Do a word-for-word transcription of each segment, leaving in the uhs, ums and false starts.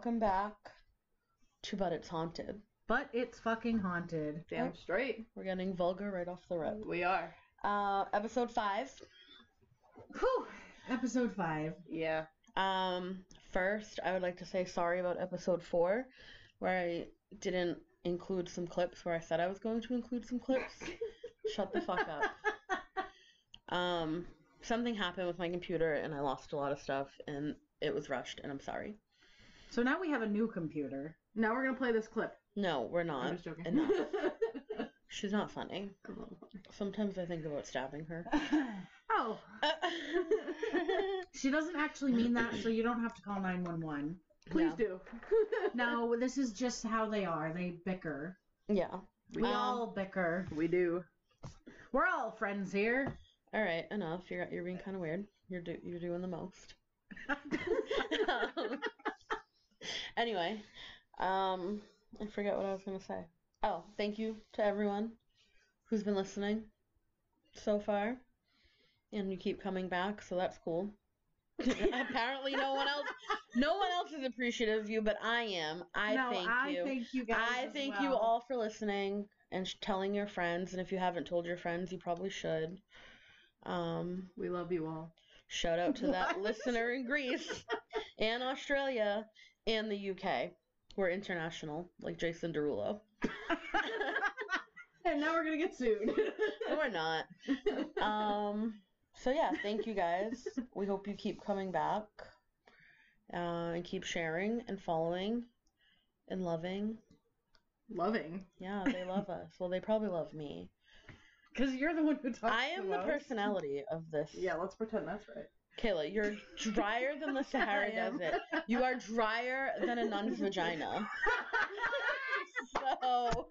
welcome back to But It's Haunted. But it's fucking haunted. Damn Yep. straight. We're getting vulgar right off the rip. We are. Uh, episode five. Whew. Episode five. Yeah. Um, first, I would like to say sorry about episode four, where I didn't include some clips where I said I was going to include some clips. Shut the fuck up. Um, something happened with my computer and I lost a lot of stuff and it was rushed and I'm sorry. So now we have a new computer. Now we're gonna play this clip. No, we're not. I'm just joking. Enough. She's not funny. Sometimes I think about stabbing her. Oh. She doesn't actually mean that, so you don't have to call nine one one. Please Yeah. do. No, this is just how they are. They bicker. Yeah. We Um, all bicker. We do. We're all friends here. All right, enough. You're you're being kind of weird. You're do you're doing the most. Anyway, um, I forget what I was gonna say. Oh, thank you to everyone who's been listening so far, and you keep coming back, so that's cool. Apparently, no one else, no one else is appreciative of you, but I am. I no, thank I you. thank you guys. I as thank well. you all for listening and sh- telling your friends, and if you haven't told your friends, you probably should. Um, We love you all. shout out to that What? listener in Greece and Australia and the U K. We're international, like Jason Derulo. And now we're gonna get sued. No, we're not. Um, so yeah, thank you guys. We hope you keep coming back uh, and keep sharing and following and loving. Loving. Yeah, they love us. Well, they probably love me. Because you're the one who talks I am the most. personality of this. Yeah, let's pretend that's right. Kayla, you're drier than the Sahara I am. Desert. You are drier than a nun's vagina. So,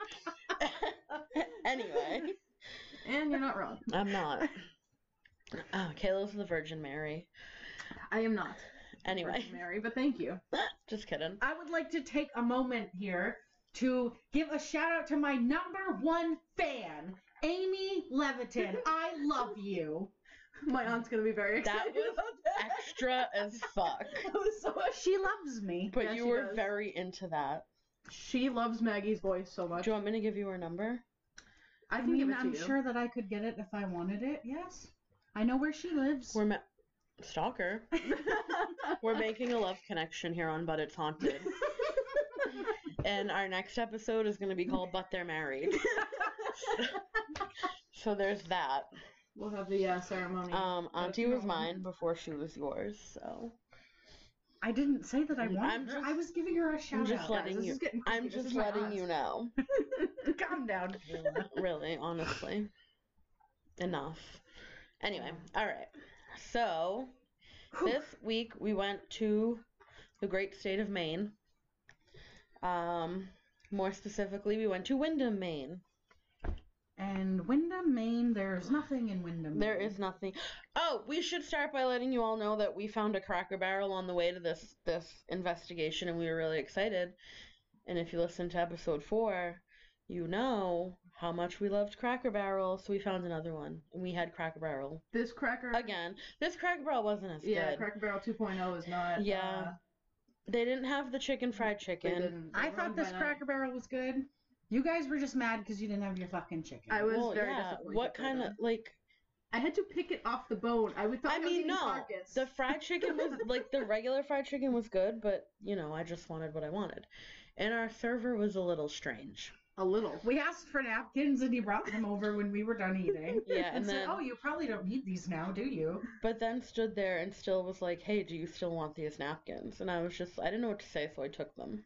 anyway. And you're not wrong. I'm not. Oh, Kayla's the Virgin Mary. I am not. Anyway. Virgin Mary, but thank you. Just kidding. I would like to take a moment here to give a shout out to my number one fan, Amy Leviton. I love you. My aunt's gonna be very That excited was about that. extra as fuck. That was so much. She loves me. But Yeah, you she were does. very into that. She loves Maggie's voice so much. Do you want me to give you her number? I I can mean, give it to I'm you. sure that I could get it if I wanted it. Yes. I know where she lives. We're ma- Stalker. We're making a love connection here on But It's Haunted. And our next episode is going to be called But They're Married. So there's that. We'll have the uh, ceremony. Um, Auntie was mine before she was yours, so I didn't say that I wanted I'm her. just- I was giving her a shout I'm just out. letting this you. is getting I'm creepy. This just is my letting aunt. you know. Calm down, Kayla. Really, honestly. Enough. Anyway, all right. So this week we went to the great state of Maine. Um, more specifically, we went to Windham, Maine. And Windham, Maine, there's nothing in Windham. There Maine. is nothing. Oh, we should start by letting you all know that we found a Cracker Barrel on the way to this this investigation, and we were really excited. And if you listen to episode four, you know how much we loved Cracker Barrel, so we found another one, and we had Cracker Barrel This cracker. again. This Cracker Barrel wasn't as Yeah, good. Cracker Barrel two point oh is not. Yeah. Uh, They didn't have the chicken fried they chicken. didn't. They I run thought by this night. Cracker Barrel was good. You guys were just mad because you didn't have your fucking chicken. I was Well, very yeah. disappointed. What by kind that. of like? I had to pick it off the bone. I would thought I I, was mean, eating no. carcass. The fried chicken was like the regular fried chicken was good, but you know, I just wanted what I wanted, and our server was a little strange. A little. We asked for napkins and he brought them over when we were done eating. Yeah, And, and said, then oh, you probably don't need these now, do you? but then stood there and still was like, "Hey, do you still want these napkins?" And I was just I didn't know what to say, so I took them.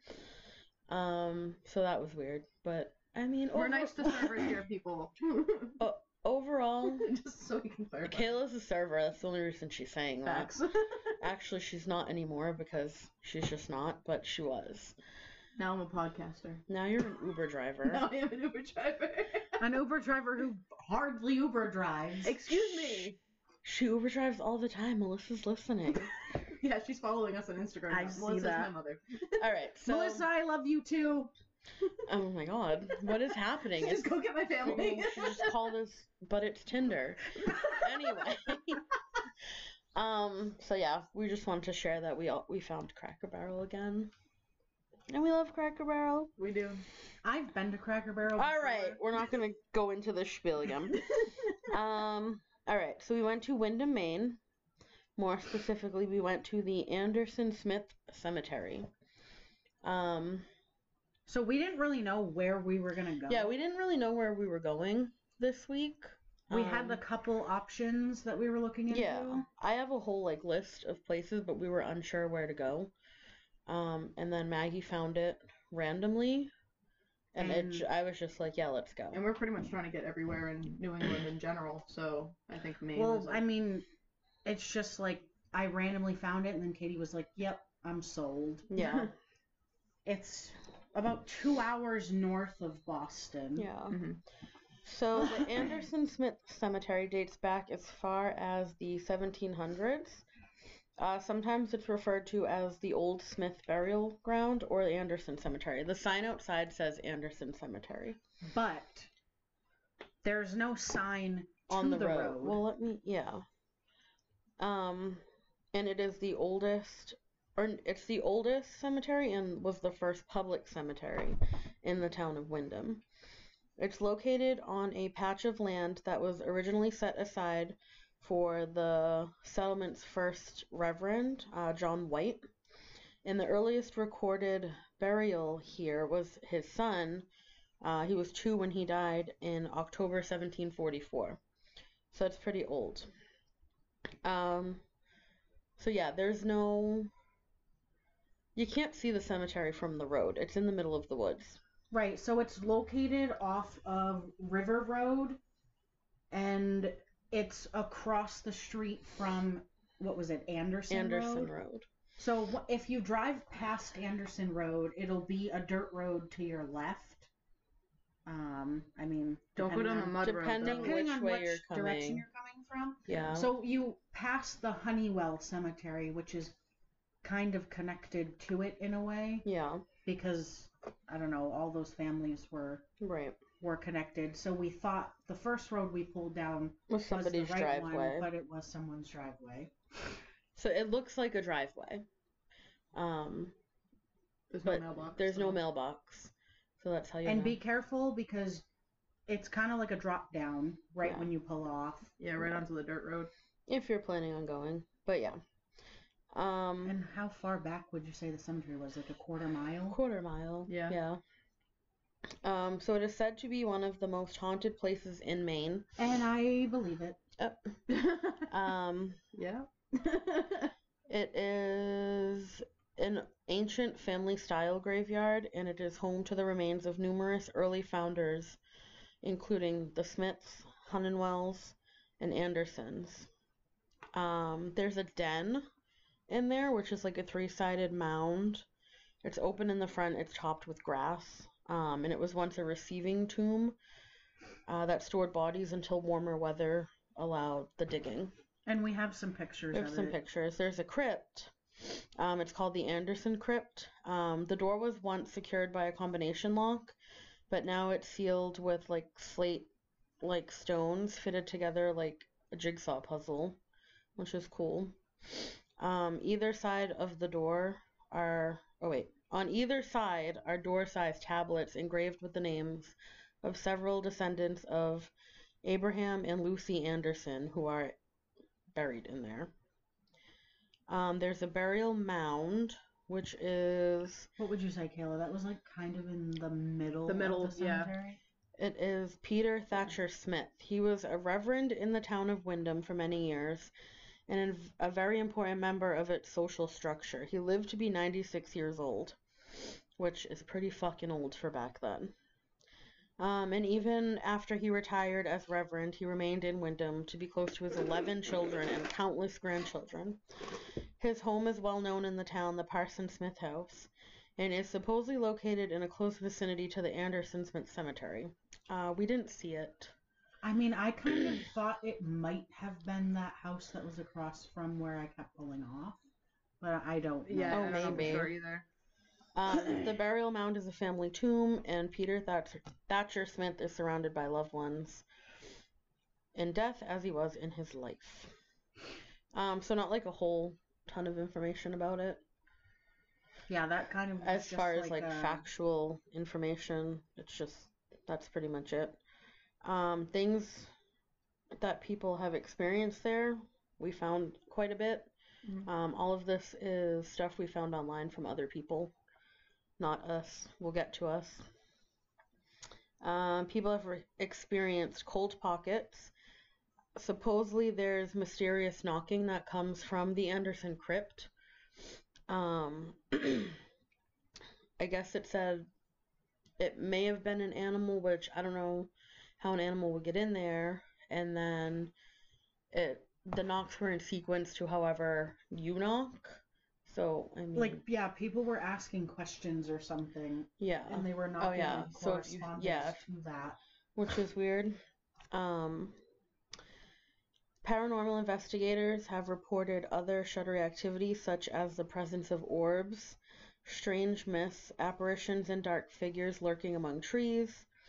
Um, so that was weird, but I mean, We're over- nice to servers here, people. o- overall, Just so we can clarify. Kayla's a server. That's the only reason she's saying that. Facts. Actually, she's not anymore because she's just not, but she was. Now I'm a podcaster. Now you're an Uber driver. Now I am an Uber driver. An Uber driver who hardly Uber drives. Excuse me. She Uber drives all the time. Melissa's listening. Yeah, she's following us on Instagram. I now. see Melissa's that. my mother. All right, so Melissa, I love you too. oh my god, what is happening? Just go get my I family. mean, she just call this, but it's Tinder. Anyway, um, so yeah, we just wanted to share that we all we found Cracker Barrel again. And we love Cracker Barrel. We do. I've been to Cracker Barrel. All right, we're not gonna go into this spiel again. um, all right, so we went to Windham, Maine. More specifically, we went to the Anderson Smith Cemetery. Um, So we didn't really know where we were gonna go. yeah, we didn't really know where we were going this week. We Um, had a couple options that we were looking into. Yeah, I have a whole like list of places, but we were unsure where to go. Um, and then Maggie found it randomly, and, it, And- j- I was just like, yeah, let's go. And we're pretty much trying to get everywhere in New England in general, so I think Maine Well, was like, I mean, it's just like I randomly found it, and then Katie was like, "Yep, I'm sold." Yeah, It's about two hours north of Boston. yeah. Mhm. So the Anderson Smith Cemetery dates back as far as the seventeen hundreds. Uh, sometimes it's referred to as the Old Smith Burial Ground or the Anderson Cemetery. The sign outside says Anderson Cemetery But there's no sign to on the, the road. road. Well, let me, yeah. Um, and it is the oldest, or it's the oldest cemetery and was the first public cemetery in the town of Windham. It's located on a patch of land that was originally set aside for the settlement's first reverend, uh, John White. And the earliest recorded burial here was his son. Uh, he was two when he died in October seventeen forty-four. So it's pretty old. Um, so yeah, there's no... You can't see the cemetery from the road. It's in the middle of the woods. Right, so it's located off of River Road, and it's across the street from, what was it, Anderson, Anderson Road? Road. So wh- if you drive past Anderson Road, it'll be a dirt road to your left. Um, I mean, don't go depending down the on- mud road. depending though. depending which on way which you're direction coming. you're coming from. Yeah. So you pass the Honeywell Cemetery, which is kind of connected to it in a way, Yeah, because I don't know, all those families were right. were connected. So we thought the first road we pulled down With was somebody's the right driveway. one, but it was someone's driveway. So it looks like a driveway. Um, There's no but mailbox. there's no so- mailbox. So that's how you And know. be careful because it's kind of like a drop down right Yeah. when you pull off. Yeah, right onto the dirt road. If you're planning on going. But yeah. Um, And how far back would you say the cemetery was? Like a quarter mile? quarter mile. Yeah. Yeah. Um, so it is said to be one of the most haunted places in Maine. And I believe it. Um, yeah. it is an ancient family style graveyard, and it is home to the remains of numerous early founders, including the Smiths, Honeywells, and Andersons. Um, there's a den in there, which is like a three-sided mound. It's open in the front, it's topped with grass, um, and it was once a receiving tomb uh, that stored bodies until warmer weather allowed the digging. And we have some pictures There's of some it. pictures. There's a crypt. Um, it's called the Anderson Crypt. Um, the door was once secured by a combination lock, but now it's sealed with like slate like stones fitted together like a jigsaw puzzle, which is cool. Um, either side of the door are oh wait, on either side are door-sized tablets engraved with the names of several descendants of Abraham and Lucy Anderson, who are buried in there. Um, there's a burial mound, which is What would you say, Kayla? That was like kind of in the middle. The middle, of the yeah. cemetery. it is Peter Thatcher Smith. He was a reverend in the town of Windham for many years, and a very important member of its social structure. He lived to be ninety-six years old, which is pretty fucking old for back then. Um, and even after he retired as reverend, he remained in Windham to be close to his eleven children and countless grandchildren. His home is well known in the town, the Parson Smith House, and is supposedly located in a close vicinity to the Anderson Smith Cemetery. Uh, we didn't see it. I mean, I kind of thought it might have been that house that was across from where I kept pulling off, but I don't know. Yeah, Oh, I don't know maybe. for sure either. Um, the burial mound is a family tomb, and Peter Thatcher, Thatcher Smith is surrounded by loved ones in death as he was in his life. Um, so not like a whole ton of information about it. Yeah, that kind of was As just far as like a- factual information, it's just that's pretty much it. Um, things that people have experienced there, we found quite a bit. Mhm. Um, all of this is stuff we found online from other people, not us. We'll get to us. Um, people have re- experienced cold pockets. Supposedly, there's mysterious knocking that comes from the Anderson crypt. Um, I guess it said it may have been an animal, which I don't know how an animal would get in there. And then it the knocks were in sequence to however you knock. So I mean, like yeah, people were asking questions or something, yeah, and they were knocking yeah. in So if you- correspondence yeah. to that. which is weird. Um, paranormal investigators have reported other shuddery activities, such as the presence of orbs, strange myths, apparitions, and dark figures lurking among trees.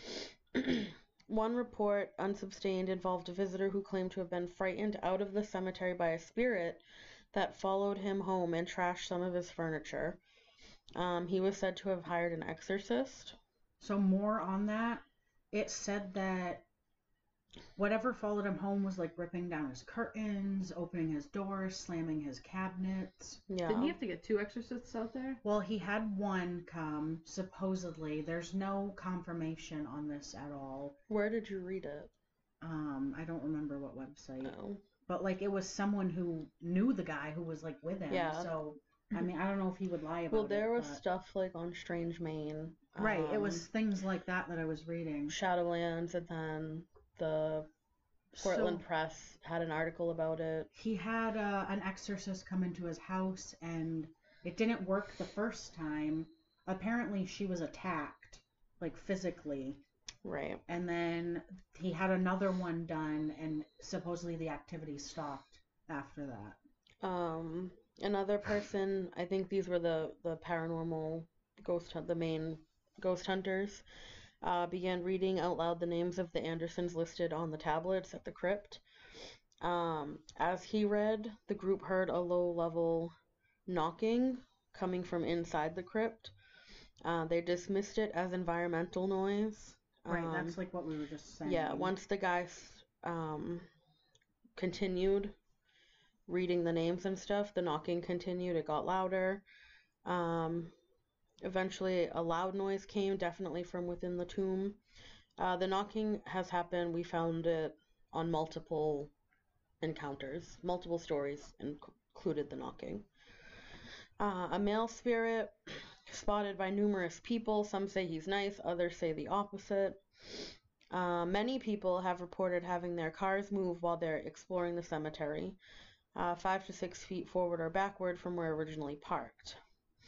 One report, unsubstantiated, involved a visitor who claimed to have been frightened out of the cemetery by a spirit that followed him home and trashed some of his furniture. Um, he was said to have hired an exorcist. So more on that. It said that whatever followed him home was like ripping down his curtains, opening his doors, slamming his cabinets. Yeah. Didn't he have to get two exorcists out there? Well, he had one come, supposedly. There's no confirmation on this at all. Where did you read it? Um, I don't remember what website. Oh. But like it was someone who knew the guy who was like with him. Yeah. So I mean, I don't know if he would lie about it. Well, there was but- stuff like on Strange Maine. Right, it um, was things like that that I was reading. Shadowlands, and then the Portland So Press had an article about it. he had uh, an exorcist come into his house, and it didn't work the first time. Apparently, she was attacked, like physically. Right. And then he had another one done, and supposedly the activity stopped after that. Um, another person, I think these were the, the paranormal ghost hunt, the main ghost hunters, uh, began reading out loud the names of the Andersons listed on the tablets at the crypt. Um, as he read, the group heard a low-level knocking coming from inside the crypt. Uh, they dismissed it as environmental noise. Right, Um, that's like what we were just saying. Yeah, once the guy um, continued reading the names and stuff, the knocking continued. It got louder. Um, eventually, a loud noise came, definitely from within the tomb. Uh, the knocking has happened. We found it on multiple encounters. Multiple stories included the knocking. Uh, a male spirit spotted by numerous people. Some say he's nice, others say the opposite. Uh, many people have reported having their cars move while they're exploring the cemetery, uh, five to six feet forward or backward from where originally parked.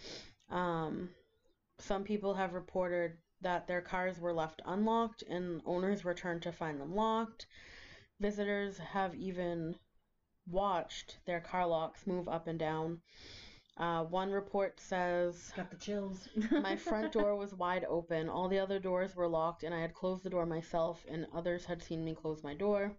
Um, some people have reported that their cars were left unlocked and owners returned to find them locked. Visitors have even watched their car locks move up and down. Uh, one report says, Got the chills. my front door was wide open. All the other doors were locked, and I had closed the door myself, and others had seen me close my door.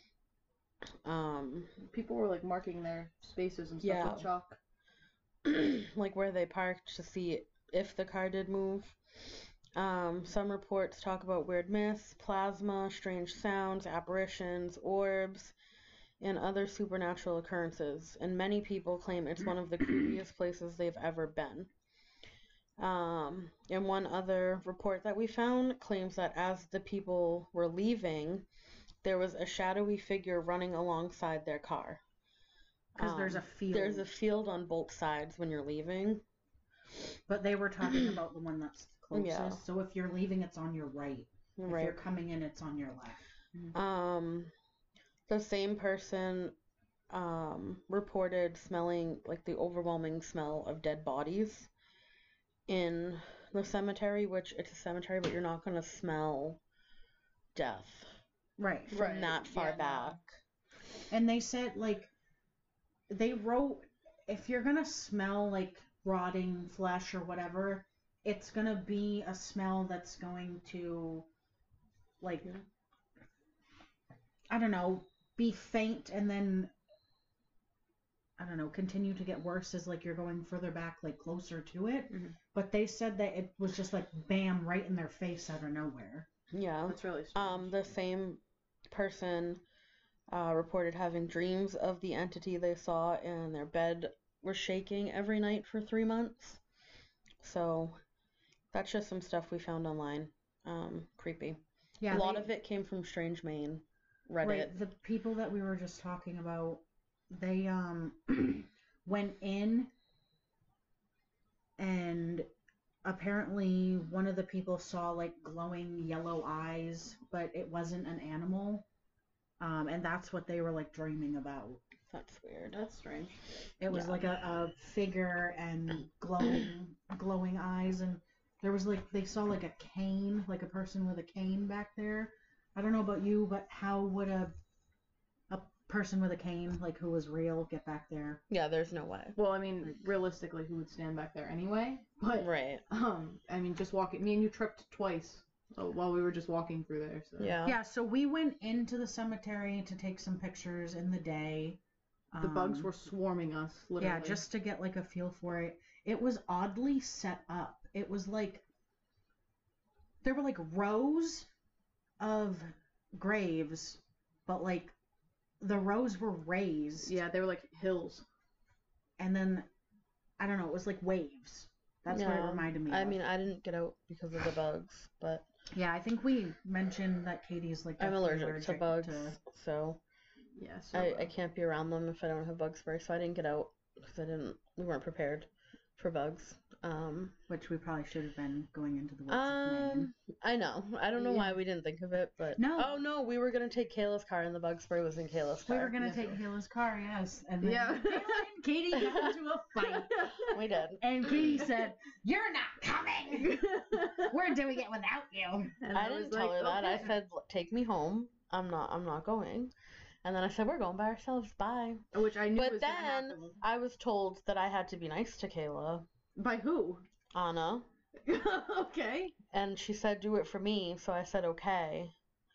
Um, People were like marking their spaces and stuff Yeah. with chalk. like where they parked to see if the car did move. Um, some reports talk about weird myths, plasma, strange sounds, apparitions, orbs, and other supernatural occurrences, and many people claim it's one of the creepiest places they've ever been. Um, and one other report that we found claims that as the people were leaving, there was a shadowy figure running alongside their car. Because there's a Um, field. There's a field on both sides when you're leaving. But they were talking about the one that's closest. Yeah. So if you're leaving, it's on your right. If Right. you're coming in, it's on your left. Um, the same person um, reported smelling like the overwhelming smell of dead bodies in the cemetery, which it's a cemetery, but you're not going to smell death Right. from Right, that far yeah, no. back. And they said, like, they wrote, if you're going to smell, like, rotting flesh or whatever, it's going to be a smell that's going to, like, Yeah. I don't know, be faint and then, I don't know, continue to get worse as like you're going further back, like closer to it. Mhm. But they said that it was just like bam, right in their face out of nowhere. Yeah. That's really strange. Um, the same person uh, reported having dreams of the entity they saw, and their bed was shaking every night for three months. So that's just some stuff we found online. Um, creepy. Yeah, a lot they- of it came from Strange Maine, Reddit. Right, the people that we were just talking about, they um went in, and apparently one of the people saw like glowing yellow eyes, but it wasn't an animal. Um, and that's what they were like dreaming about. That's weird. That's strange. It was Yeah. like a, a figure and glowing glowing eyes, and there was like they saw like a cane, like a person with a cane back there. I don't know about you, but how would a a person with a cane, like who was real, get back there? Yeah, there's no way. Well, I mean, realistically, who would stand back there anyway? But Right. um, I mean, just walking. Me and you tripped twice uh, while we were just walking through there. So Yeah. Yeah, so we went into the cemetery to take some pictures in the day. the bugs Um, were swarming us. Literally. Yeah, just to get like a feel for it. It was oddly set up. It was like there were like rows of graves, but like the rows were raised, Yeah, they were like hills. and then I don't know, it was like waves. That's what it Yeah. reminded me I of. mean, I didn't get out because of the bugs, but Yeah, I think we mentioned that Katie's like I'm definitely allergic, to bugs, so Yeah. So, I, uh, I can't be around them if I don't have bug spray. So I didn't get out because I didn't. We weren't prepared for bugs. Um, which we probably should have been going into the woods of Maine. um, I know. I don't know why Yeah. we didn't think of it, but No. Oh no, we were gonna take Kayla's car, and the bug spray was in Kayla's car. We were gonna Yeah. take Kayla's car, yes, and then Yeah. Kayla and Katie got into a fight, We did. and Katie said, "You're not coming. We're doing it without you." And I was didn't tell like, her that. I okay. said, "L- take me home. I'm not. I'm not going." And then I said, "We're going by ourselves. Bye." Which I knew But was gonna then happen. I was told that I had to be nice to Kayla, By who? Anna, Okay. and she said, "Do it for me." So I said, "Okay."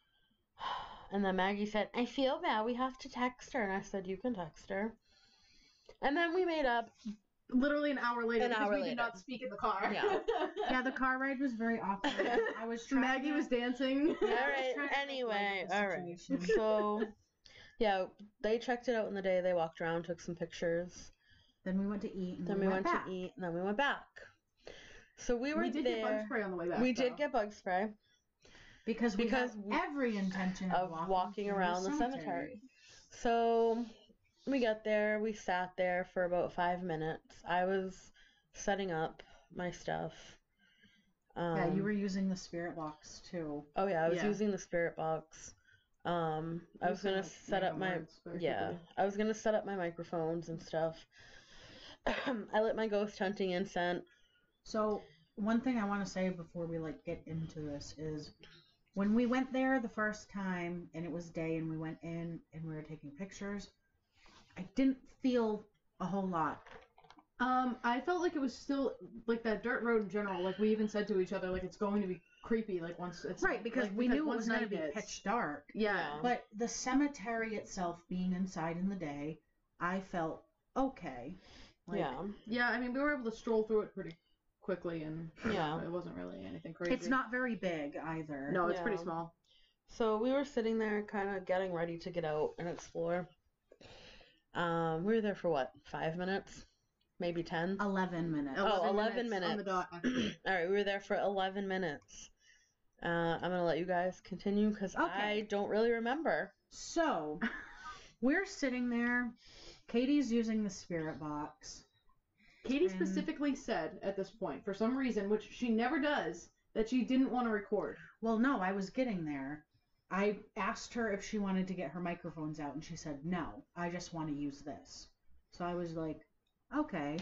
And then Maggie said, "I feel bad. We have to text her." And I said, "You can text her." And then we made up. Literally an hour later. An because hour we later. did not speak in the car. Yeah. Yeah, the car ride was very awkward. I was trying. Maggie to, was dancing. All I was right. trying to make Anyway, light of the all right. situation. So, yeah, they checked it out in the day. They walked around, took some pictures. Then we went to eat, and Then we, we went, went back. to eat, and then we went back. So we were we did there. get bug spray on the way back. we though. did get bug spray because we Because had we- every intention of of walking through around the cemetery. So we got there. We sat there for about five minutes. I was setting up my stuff. Um, Yeah, you were using the spirit box too. Oh yeah, I was Yeah. using the spirit box. Um, I You was gonna said set up random my words very yeah. quickly. I was gonna set up my microphones and stuff. I lit my ghost hunting incense. So one thing I want to say before we like get into this is when we went there the first time and it was day and we went in and we were taking pictures, I didn't feel a whole lot. Um, I felt like it was still like that dirt road in general. Like we even said to each other, like it's going to be creepy. Like once it's Right, because like, we knew it once was going to night be hits- pitch dark. Yeah. Yeah. But the cemetery itself being inside in the day, I felt okay. Like, yeah, Yeah. I mean, we were able to stroll through it pretty quickly, and Yeah. it wasn't really anything crazy. It's not very big either. No, it's pretty Yeah. small. so we were sitting there, kind of getting ready to get out and explore. Um, we were there for what, five minutes, maybe ten. eleven minutes. Oh, eleven on the minutes. dot. actually. All right, we were there for eleven minutes. Uh, I'm gonna let you guys continue because Okay. I don't really remember. So, we're sitting there. Katie's using the spirit box. Katie And- specifically said at this point, for some reason, which she never does, that she didn't want to record. Well, no, I was getting there. I asked her if she wanted to get her microphones out, and she said, no, I just want to use this. So I was like, okay.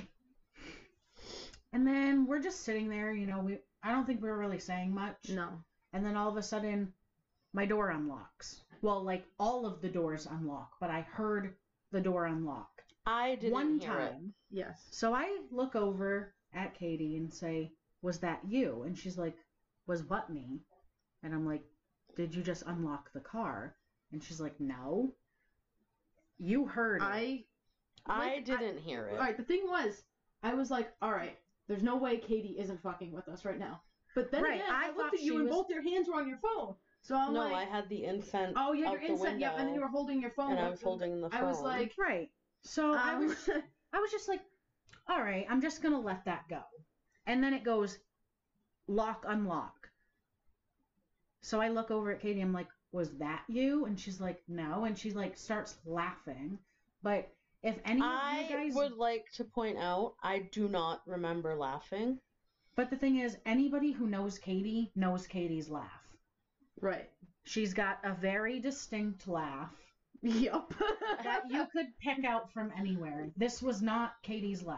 And then we're just sitting there, you know, we I don't think we were really saying much. No. And then all of a sudden, my door unlocks. Well, like, all of the doors unlock, but I heard the door unlock. I didn't One hear it. time. Yes. So I look over at Katie and say, was that you? And she's like, was what me? And I'm like, did you just unlock the car? And she's like, no. You heard it. I I Like, didn't hear it. All right, the thing was, I was like, all right, there's no way Katie isn't fucking with us right now. But then Right, again, I I, thought looked at you she and was- both your hands were on your phone. So I'm no, like, I had the incense. oh yeah, out your the instant, window, yeah, and then you were holding your phone. and I up was holding the phone. I was like, Right. So I um, was I was just like, all right, I'm just gonna let that go. And then it goes lock, unlock. So I look over at Katie, I'm like, was that you? And she's like, no. And she like starts laughing. But if any of I you guys would like to point out, I do not remember laughing. But the thing is, anybody who knows Katie knows Katie's laugh. right. She's got a very distinct laugh Yup. that you could pick out from anywhere. This was not Katie's laugh.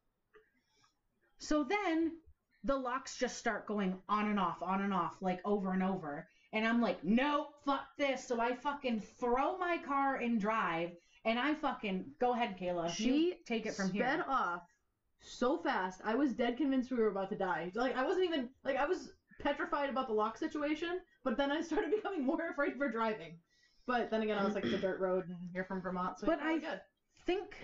So then the locks just start going on and off, on and off, like over and over. And I'm like, no, fuck this. So I fucking throw my car in drive and I fucking go ahead, Kayla. She you take it from sped here. off so fast. I was dead convinced we were about to die. Like I wasn't even like I was petrified about the lock situation, but then I started becoming more afraid for driving. But then again, I was like, it's a dirt road, and you're from Vermont, so But you're I probably good. think,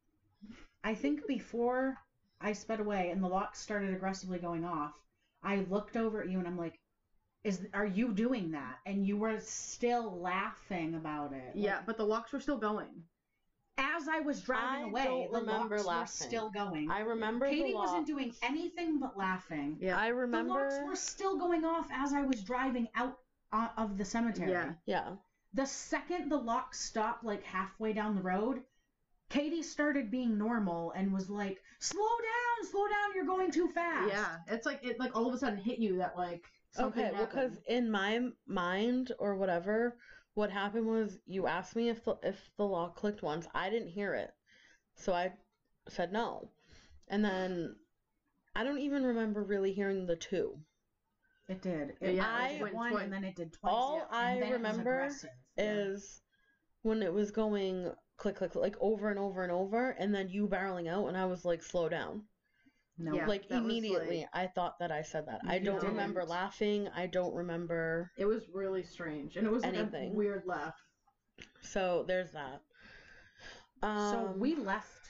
I think before I sped away and the locks started aggressively going off, I looked over at you and I'm like, "Is are you doing that?" And you were still laughing about it. Yeah, Like, but the locks were still going. as I was driving I away, don't the remember locks laughing. were still going. I remember Katie the wasn't locks. doing anything but laughing. Yeah. I The remember. locks were still going off as I was driving out uh, of the cemetery. Yeah. Yeah. The second the locks stopped, like halfway down the road, Katie started being normal and was like, "Slow down, slow down, you're going too fast." Yeah, it's like it like all of a sudden hit you that like something Okay, well, because happened. in my m- mind or whatever, what happened was you asked me if the if the lock clicked once. I didn't hear it, so I said no, and then I don't even remember really hearing the two. It did. It, Yeah, it it did went one twice. and then it did twice. All yeah, I and then remember it was aggressive. Is when it was going click click click, like over and over and over, and then you barreling out, and I was like, slow down. No, Yeah. Like that was, immediately, like- I thought that I said that. I You don't didn't. remember laughing. I don't remember. It was really strange, and it was like Anything. a weird laugh. So there's that. Um, so we left,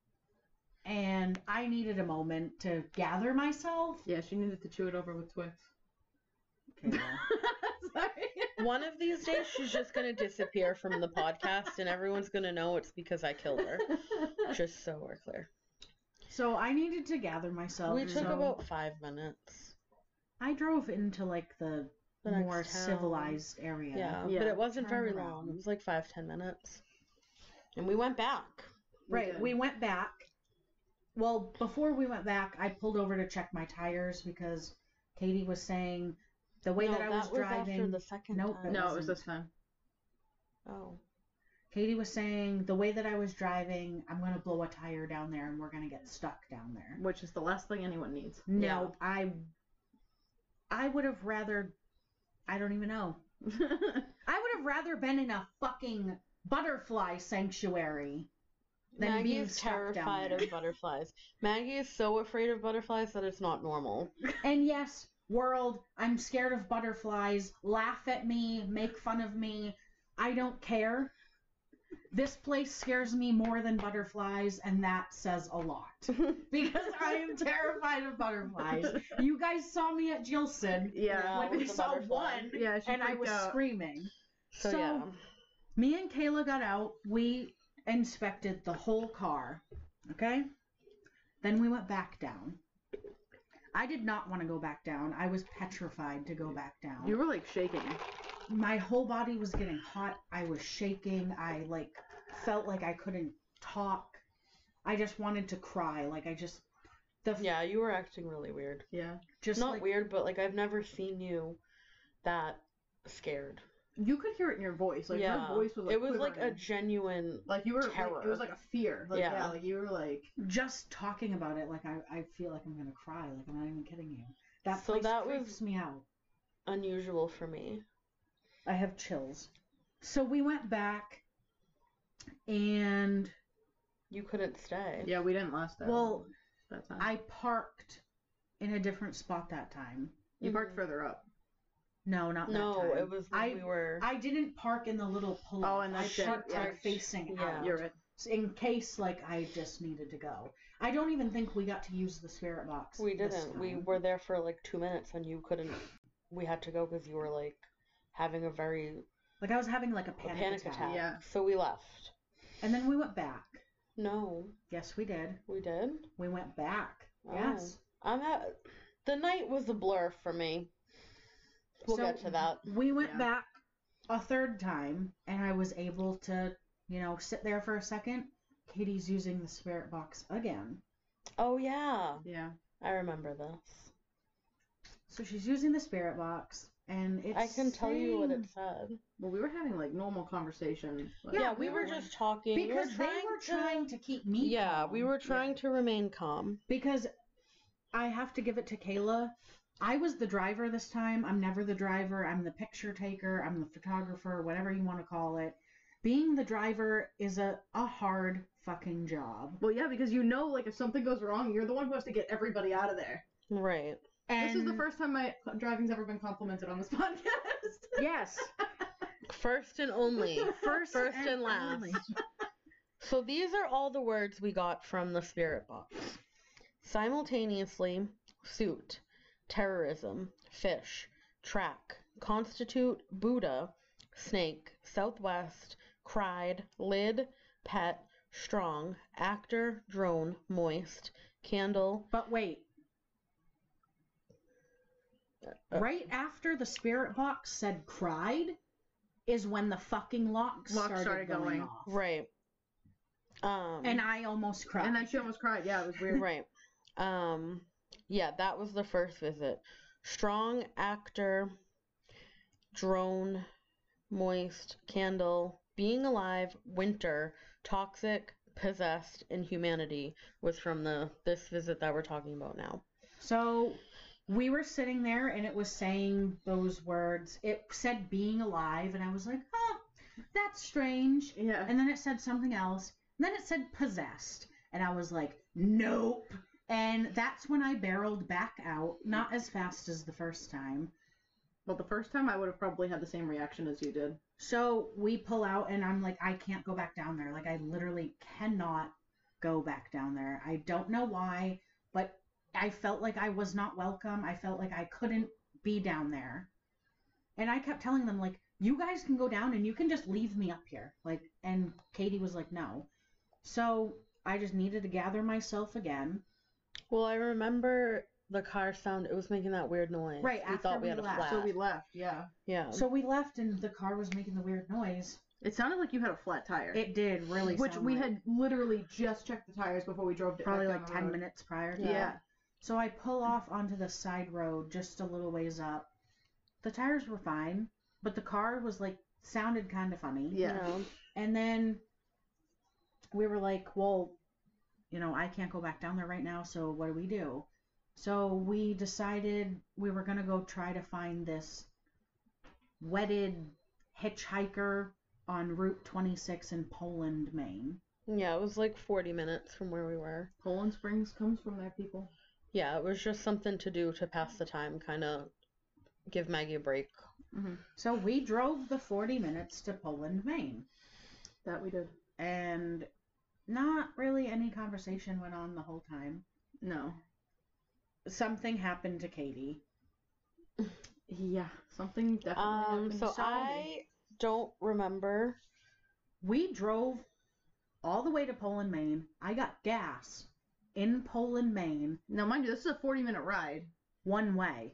and I needed a moment to gather myself. Yeah, she needed to chew it over with Twix. Kayla. Sorry. One of these days, she's just gonna disappear from the podcast, and everyone's gonna know it's because I killed her. Just so we're clear. So I needed to gather myself. We took so about five minutes. I drove into like the, The next more town. civilized area. Yeah, Yeah. but it wasn't Turn very around. long. It was like five, ten minutes. And we went back. Right. did. We went back. Well, before we went back, I pulled over to check my tires because Katie was saying the way no, that I was driving. after the second Nope, time. it No, it was wasn't. this time. Oh. Katie was saying the way that I was driving, I'm gonna blow a tire down there and we're gonna get stuck down there. Which is the last thing anyone needs. No, I I would have rather I don't even know. I would have rather been in a fucking butterfly sanctuary than Maggie being is stuck down terrified there. of butterflies. Maggie is so afraid of butterflies that it's not normal. And yes, world, I'm scared of butterflies. Laugh at me, make fun of me. I don't care. This place scares me more than butterflies, and that says a lot. Because I am terrified of butterflies. You guys saw me at Jilson Yeah. when with we the saw butterfly. one, Yeah, she and I freaked was out. screaming. So, So, yeah. Me and Kayla got out. We inspected the whole car. Okay? Then we went back down. I did not want to go back down. I was petrified to go back down. You were like shaking. My whole body was getting hot. I was shaking. I like felt like I couldn't talk. I just wanted to cry. Like I just the Yeah, you were acting really weird. Yeah. just Not like, weird, but like I've never seen you that scared. You could hear it in your voice. Like yeah. your voice was like it was like a quivering. genuine like you were like, terror. it was like a fear. Like yeah, Yeah. like you were like just talking about it. Like I, I feel like I'm gonna cry. Like I'm not even kidding you. That So place that freaks was- me out. unusual for me. I have chills. So we went back, and You couldn't stay. yeah, we didn't last that well, long that time. I parked in a different spot that time. you parked Mhm. further up. No, not that No, time. it was when I we were. I didn't park in the little pull-off. Oh, and I that's it, parked yeah. like facing Yeah. out. You're right. s- in case like I just needed to go. I don't even think we got to use the spirit box. We this didn't. We time. were there for like two minutes and you couldn't. We had to go because you were like having a very like I was having like a a panic, panic attack. attack. Yeah. So we left. And then we went back. No, Yes, we did. we did. We went back. Oh. Yes. I'm at. The night was a blur for me. We'll So, get to that. We went Yeah. back a third time, and I was able to, you know, sit there for a second. Katie's using the spirit box again. Oh yeah, Yeah. I remember this. So she's using the spirit box, and it's I can tell you what it saying- said. Well, we were having like normal conversation. but- Yeah, Yeah, we, we were, were- just talking. We because they were to- trying to keep me Yeah, calm. we were trying Yeah. to remain calm. Because I have to give it to Kayla. I was the driver this time. I'm never the driver. I'm the picture taker. I'm the photographer, whatever you want to call it. Being the driver is a, a hard fucking job. Well, yeah, because you know, like if something goes wrong, you're the one who has to get everybody out of there. Right. And This is the first time my driving's ever been complimented on this podcast. Yes. First and only. First, First and last. only. So these are all the words we got from the spirit box. Simultaneously, suit, terrorism, fish, track, constitute, Buddha, snake, southwest, cried, lid, pet, strong, actor, drone, moist, candle. But wait. Uh, Right after the spirit box said cried is when the fucking locks Locks started, started going, going. off. Right. Um, And I almost cried. And then she almost cried. Yeah, it was weird. Right. Um, yeah, that was the first visit. Strong, actor, drone, moist, candle, being alive, winter, toxic, possessed, and humanity was from the this visit that we're talking about now. So we were sitting there and it was saying those words. It said being alive, and I was like, huh, that's strange. Yeah. And then it said something else. And then it said possessed. And I was like, nope. And that's when I barreled back out, not as fast as the first time. Well, the first time I would have probably had the same reaction as you did. So we pull out, and I'm like, I can't go back down there. Like, I literally cannot go back down there. I don't know why, but I felt like I was not welcome. I felt like I couldn't be down there. And I kept telling them, like, you guys can go down and you can just leave me up here. Like, and Katie was like, no. So I just needed to gather myself again. Well, I remember the car sound. It was making that weird noise. Right, We after thought we we had a left. flat. So we left. Yeah. Yeah. So we left, and the car was making the weird noise. It sounded like you had a flat tire. It did really Which sound we like, had literally just checked the tires before we drove. probably back like down the ten road. minutes prior. Yeah. So I pull off onto the side road just a little ways up. The tires were fine, but the car was like sounded kind of funny. Yeah. No. And then we were like, well, you know, I can't go back down there right now, so what do we do? So we decided we were going to go try to find this wedded hitchhiker on Route twenty-six in Poland, Maine. Yeah, it was like forty minutes from where we were. Poland Springs comes from there, people. Yeah, it was just something to do to pass the time, kind of give Maggie a break. Mm-hmm. So we drove the forty minutes to Poland, Maine. That we did. And not really any conversation went on the whole time. No. Something happened to Katie. Yeah. Something definitely. Um, happened. so So- I don't remember. We drove all the way to Poland, Maine. I got gas in Poland, Maine, Now, mind you, this is a forty-minute ride. one way.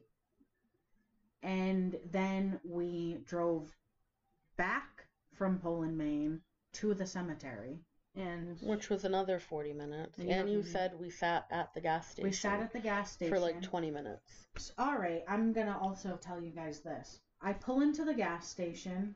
And then we drove back from Poland, Maine to the cemetery. And Which was another forty minutes. And you And don't- you said we sat at the gas station. We sat at the gas station. for like twenty minutes. All right, I'm gonna also tell you guys this. I pull into the gas station,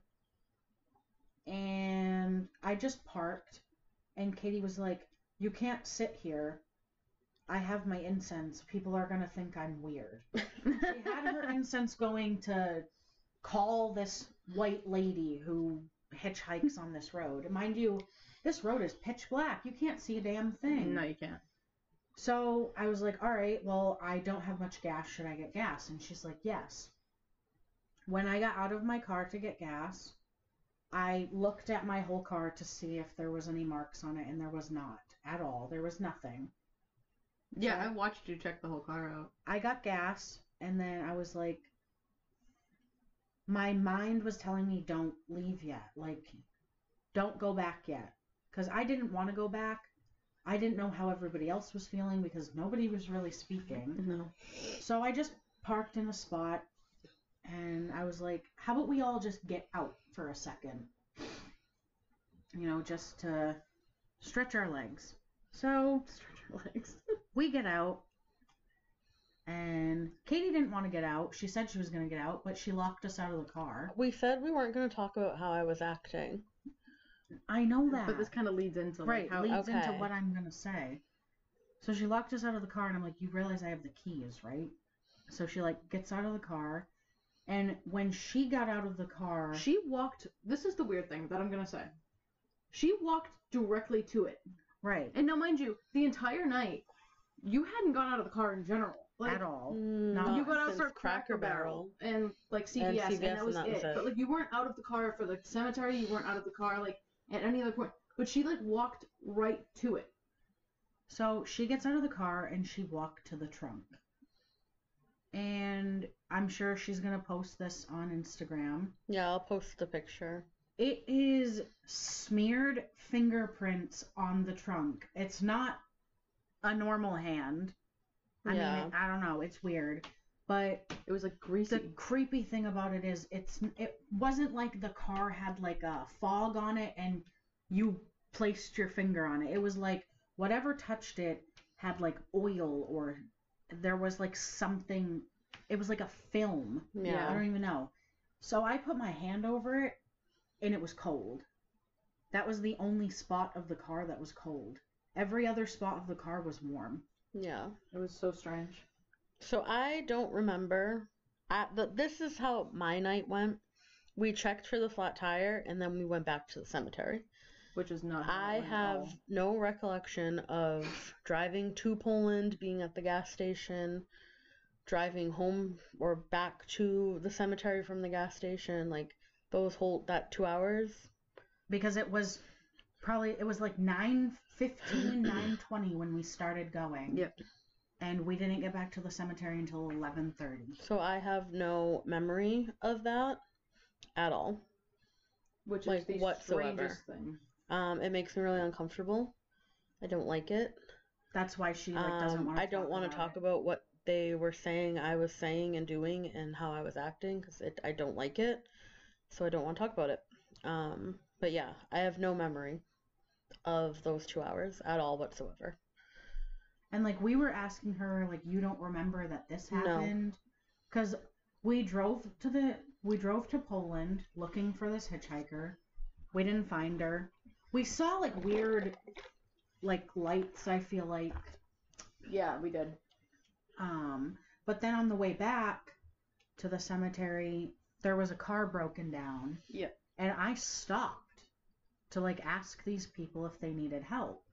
and I just parked, and Katie was like, "You can't sit here. I have my incense. People are gonna think I'm weird." She had her incense going to call this white lady who hitchhikes on this road. And mind you, this road is pitch black. You can't see a damn thing. no, you can't. So I was like, all right, well, I don't have much gas. Should I get gas? And she's like, yes. When I got out of my car to get gas, I looked at my whole car to see if there was any marks on it, and there was not at all. There was nothing. Yeah, So I watched you check the whole car out. I got gas, and then I was like, my mind was telling me, don't leave yet. Like, don't go back yet. Because I didn't want to go back. I didn't know how everybody else was feeling because nobody was really speaking. No. So I just parked in a spot, and I was like, how about we all just get out for a second? You know, just to stretch our legs. So Stretch your legs. we get out, and Katie didn't want to get out. She said she was going to get out, but she locked us out of the car. We said we weren't going to talk about how I was acting. I know that. But this kind of leads into like, right, how leads into Okay. what I'm going to say. So she locked us out of the car, and I'm like, you realize I have the keys, right? So she, like, gets out of the car, and when she got out of the car... she walked. This is the weird thing that I'm gonna say. She walked directly to it, Right, and now mind you, the entire night, you hadn't gone out of the car in general. Like, at all. Mm, No. not you got out since for Cracker Barrel and like C And V S, and, C V S, that was, and that was it. it. But like, you weren't out of the car for the cemetery. You weren't out of the car like at any other point. But she like walked right to it. So she gets out of the car, and she walked to the trunk. And I'm sure she's going to post this on Instagram. Yeah, I'll post the picture. It is smeared fingerprints on the trunk. It's not a normal hand. I Yeah. mean, it, I don't know. It's weird. But It was like greasy. the creepy thing about it is it's it wasn't like the car had like a fog on it and you placed your finger on it. It was like whatever touched it had like oil, or there was like something. It was like a film. Yeah. I don't even know. So I put my hand over it, and it was cold. That was the only spot of the car that was cold. Every other spot of the car was warm. Yeah. It was so strange. So I don't remember. At the, this is how my night went. We checked for the flat tire, and then we went back to the cemetery. Which is not. how it I went at have all. no recollection of driving to Poland, being at the gas station, driving home or back to the cemetery from the gas station. Like those whole that two hours. Because it was probably, it was like nine fifteen, nine twenty when we started going. Yep. And we didn't get back to the cemetery until eleven thirty. So I have no memory of that at all. Which like, is the whatsoever. strangest thing. Um, it makes me really uncomfortable. I don't like it. That's why she like doesn't Um, want to I don't want to talk it. about what they were saying I was saying and doing and how I was acting because I don't like it. So I don't want to talk about it. Um, but yeah, I have no memory of those two hours at all whatsoever. And like we were asking her, like, you don't remember that this No. happened? Because we drove to the we drove to Poland looking for this hitchhiker. We didn't find her. We saw like weird like lights, I feel like. Yeah, we did. Um, but then on the way back to the cemetery, there was a car broken down. Yeah. And I stopped to like ask these people if they needed help.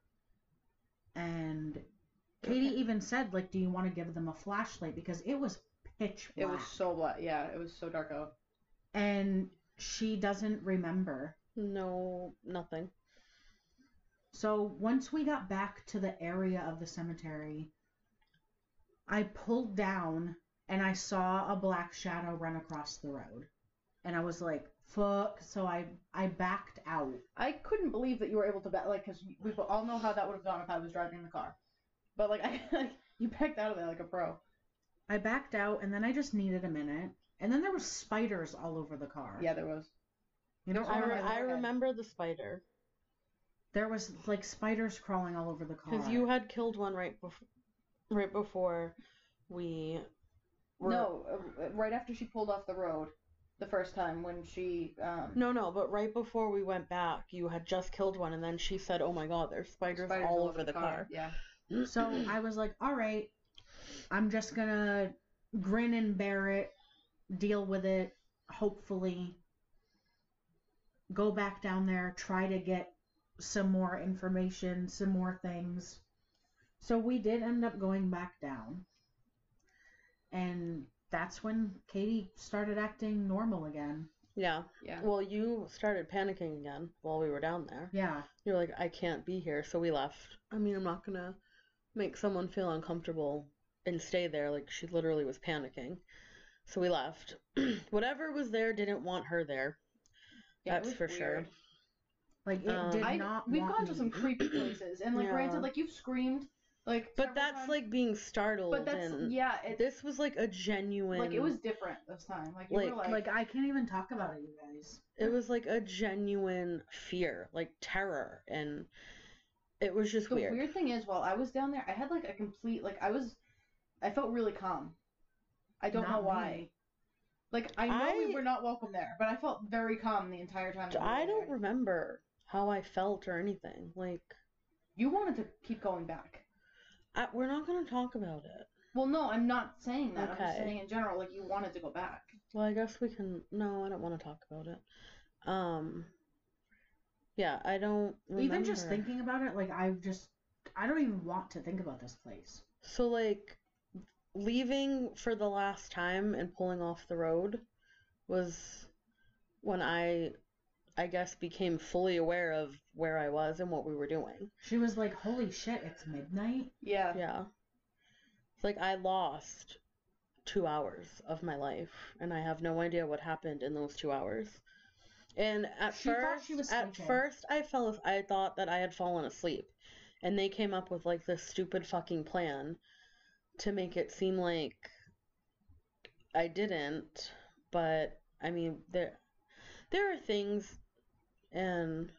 And Katie Okay. even said, like, do you want to give them a flashlight? Because it was pitch black. It was so black. Yeah, it was so dark out. And she doesn't remember. No, nothing. So once we got back to the area of the cemetery, I pulled down and I saw a black shadow run across the road. And I was like, fuck. So I, I backed out. I couldn't believe that you were able to back, like, because we all know how that would have gone if I was driving the car. But, like, I, like, you backed out of there like a pro. I backed out, and then I just needed a minute. And then there was spiders all over the car. Yeah, there was. You know, There I, was all re- my over- I forehead. remember the spider there was like spiders crawling all over the car. because you had killed one right before, right before we. Were... No, uh, right after she pulled off the road, the first time when she. Um, No, no, but right before we went back, you had just killed one, and then she said, "Oh my God, there's spiders, spiders all over the car." Yeah. So I was like, all right, I'm just gonna grin and bear it, deal with it, hopefully go back down there, try to get some more information, some more things. So we did end up going back down. And that's when Katie started acting normal again. Yeah. Yeah. Well, you started panicking again while we were down there. Yeah. You're like, I can't be here, so we left. I mean, I'm not gonna make someone feel uncomfortable and stay there. Like, she literally was panicking. So we left. Whatever was there didn't want her there. Yeah, it That's was for weird. sure. Like, it Um, did I not we've want gone to me. some creepy places, and like Yeah. granted, like you've screamed, like. But several that's times, like being startled. But that's and yeah. It, This was like a genuine. like it was different this time. Like you Like- were like, Like, I can't even talk about it, you guys. It was like a genuine fear, like terror, and it was just the weird. weird thing is, while I was down there, I had like a complete like I was, I felt really calm. I don't Not know why. me. Like I know I- we were not welcome there, but I felt very calm the entire time. that we were I don't there. remember how I felt or anything. Like, You wanted to keep going back. I, we're not gonna talk about it. Well, no, I'm not saying that. I'm just Okay. saying in general, like you wanted to go back. Well, I guess we can. No, I don't want to talk about it. Um. Yeah, I don't remember. Even just thinking about it, like, I just, I don't even want to think about this place. So, like, leaving for the last time and pulling off the road was when I, I guess, became fully aware of where I was and what we were doing. She was like, holy shit, it's midnight? Yeah. Yeah. It's like I lost two hours of my life, and I have no idea what happened in those two hours. And at She thought first, she was at sleeping. first, I fell. I thought that I had fallen asleep, and they came up with like this stupid fucking plan to make it seem like I didn't. But I mean, there, there are things, and